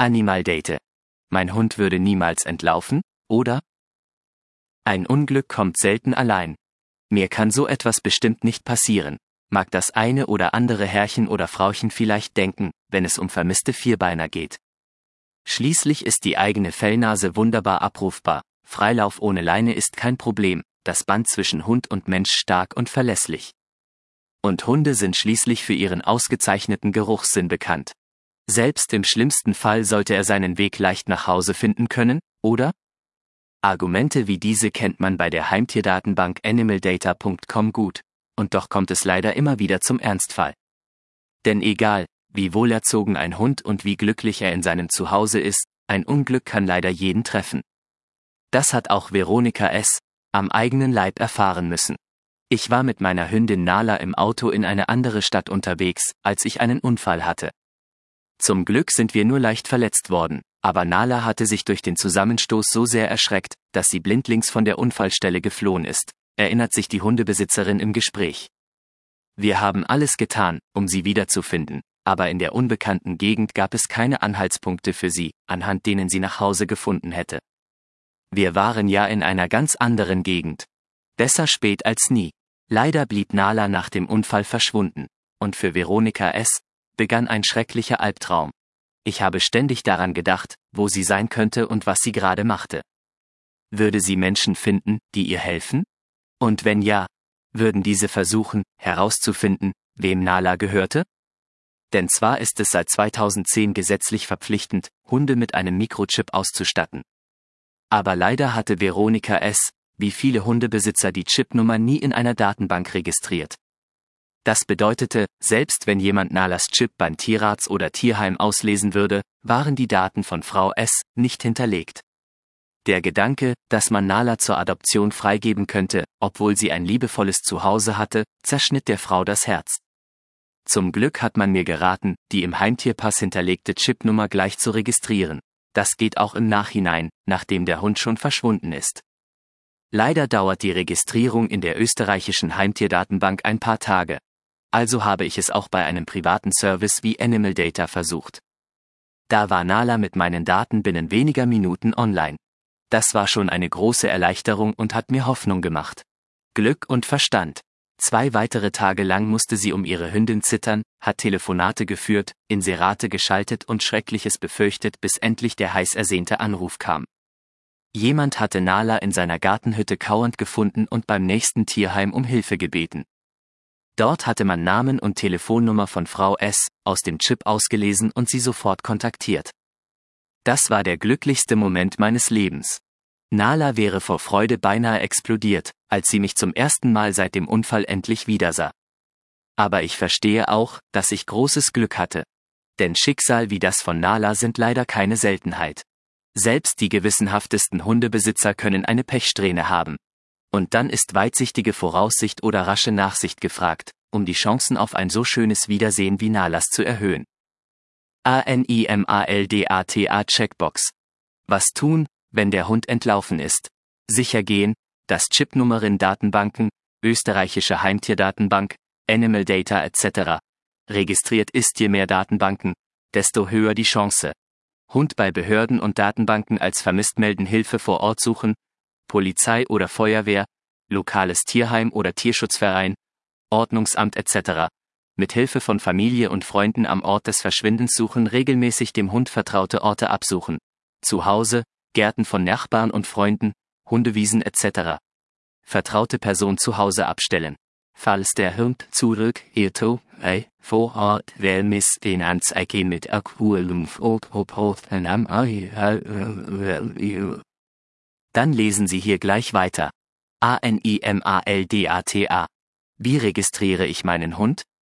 Animal Date. Mein Hund würde niemals entlaufen, oder? Ein Unglück kommt selten allein. Mir kann so etwas bestimmt nicht passieren, mag das eine oder andere Herrchen oder Frauchen vielleicht denken, wenn es um vermisste Vierbeiner geht. Schließlich ist die eigene Fellnase wunderbar abrufbar, Freilauf ohne Leine ist kein Problem, das Band zwischen Hund und Mensch stark und verlässlich. Und Hunde sind schließlich für ihren ausgezeichneten Geruchssinn bekannt. Selbst im schlimmsten Fall sollte er seinen Weg leicht nach Hause finden können, oder? Argumente wie diese kennt man bei der Heimtierdatenbank animaldata.com gut, und doch kommt es leider immer wieder zum Ernstfall. Denn egal, wie wohlerzogen ein Hund und wie glücklich er in seinem Zuhause ist, ein Unglück kann leider jeden treffen. Das hat auch Veronika S. am eigenen Leib erfahren müssen. Ich war mit meiner Hündin Nala im Auto in eine andere Stadt unterwegs, als ich einen Unfall hatte. Zum Glück sind wir nur leicht verletzt worden, aber Nala hatte sich durch den Zusammenstoß so sehr erschreckt, dass sie blindlings von der Unfallstelle geflohen ist, erinnert sich die Hundebesitzerin im Gespräch. Wir haben alles getan, um sie wiederzufinden, aber in der unbekannten Gegend gab es keine Anhaltspunkte für sie, anhand denen sie nach Hause gefunden hätte. Wir waren ja in einer ganz anderen Gegend. Besser spät als nie. Leider blieb Nala nach dem Unfall verschwunden, und für Veronika S. begann ein schrecklicher Albtraum. Ich habe ständig daran gedacht, wo sie sein könnte und was sie gerade machte. Würde sie Menschen finden, die ihr helfen? Und wenn ja, würden diese versuchen, herauszufinden, wem Nala gehörte? Denn zwar ist es seit 2010 gesetzlich verpflichtend, Hunde mit einem Mikrochip auszustatten. Aber leider hatte Veronika S., wie viele Hundebesitzer, die Chipnummer nie in einer Datenbank registriert. Das bedeutete, selbst wenn jemand Nalas Chip beim Tierarzt oder Tierheim auslesen würde, waren die Daten von Frau S. nicht hinterlegt. Der Gedanke, dass man Nala zur Adoption freigeben könnte, obwohl sie ein liebevolles Zuhause hatte, zerschnitt der Frau das Herz. Zum Glück hat man mir geraten, die im Heimtierpass hinterlegte Chipnummer gleich zu registrieren. Das geht auch im Nachhinein, nachdem der Hund schon verschwunden ist. Leider dauert die Registrierung in der österreichischen Heimtierdatenbank ein paar Tage. Also habe ich es auch bei einem privaten Service wie Animal Data versucht. Da war Nala mit meinen Daten binnen weniger Minuten online. Das war schon eine große Erleichterung und hat mir Hoffnung gemacht. Glück und Verstand. 2 weitere Tage lang musste sie um ihre Hündin zittern, hat Telefonate geführt, Inserate geschaltet und Schreckliches befürchtet, bis endlich der heiß ersehnte Anruf kam. Jemand hatte Nala in seiner Gartenhütte kauernd gefunden und beim nächsten Tierheim um Hilfe gebeten. Dort hatte man Namen und Telefonnummer von Frau S. aus dem Chip ausgelesen und sie sofort kontaktiert. Das war der glücklichste Moment meines Lebens. Nala wäre vor Freude beinahe explodiert, als sie mich zum ersten Mal seit dem Unfall endlich wiedersah. Aber ich verstehe auch, dass ich großes Glück hatte. Denn Schicksal wie das von Nala sind leider keine Seltenheit. Selbst die gewissenhaftesten Hundebesitzer können eine Pechsträhne haben. Und dann ist weitsichtige Voraussicht oder rasche Nachsicht gefragt, um die Chancen auf ein so schönes Wiedersehen wie Nalas zu erhöhen. ANIMALDATA Checkbox. Was tun, wenn der Hund entlaufen ist? Sicher gehen, das Chipnummerin Datenbanken, österreichische Heimtierdatenbank, Animal Data etc. registriert ist. Je mehr Datenbanken, desto höher die Chance. Hund bei Behörden und Datenbanken als vermisst melden, Hilfe vor Ort suchen, Polizei oder Feuerwehr, lokales Tierheim oder Tierschutzverein, Ordnungsamt etc. Mit Hilfe von Familie und Freunden am Ort des Verschwindens suchen, regelmäßig dem Hund vertraute Orte absuchen. Zu Hause, Gärten von Nachbarn und Freunden, Hundewiesen etc. Vertraute Person zu Hause abstellen. Falls der Hund zurückkehrt, vor Ort Wellmiss den Anzeige mit aktuellem Dann lesen Sie hier gleich weiter. ANIMALDATA. Wie registriere ich meinen Hund?